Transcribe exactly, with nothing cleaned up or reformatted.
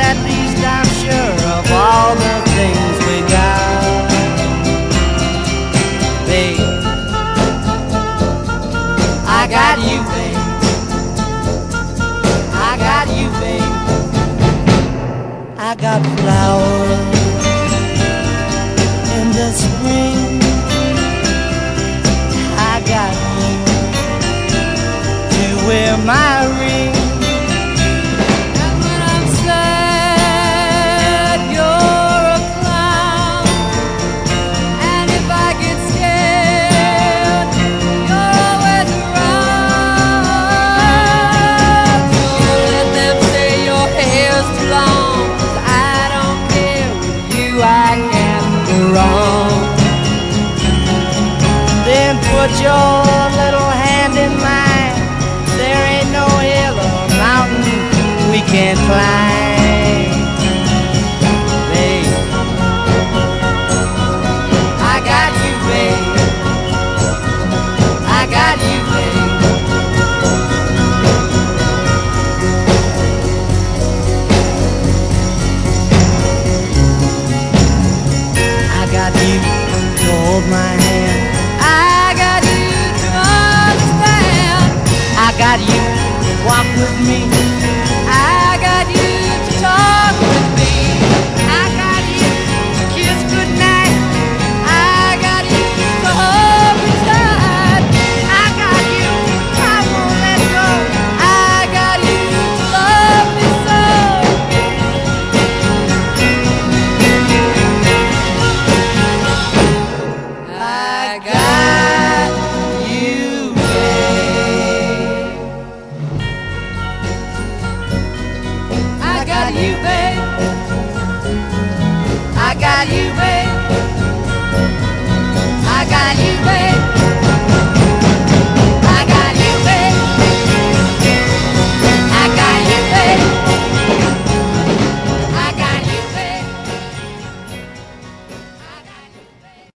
at least I'm sure of all the things we got. Babe, I got you, babe. I got you, babe. I got flowers in the spring. I got you to wear my ring. And when I'm sad, you're a clown. And if I get scared, you're always around. Don't let them say your hair's too long, 'cause I don't care. With you I can't go wrong. Then put your little hand in mine. There ain't no hill or mountain we can't climb. Babe, I got you, babe. I got you, babe. I got you to hold my hand. I got you to understand. I got you to walk with me.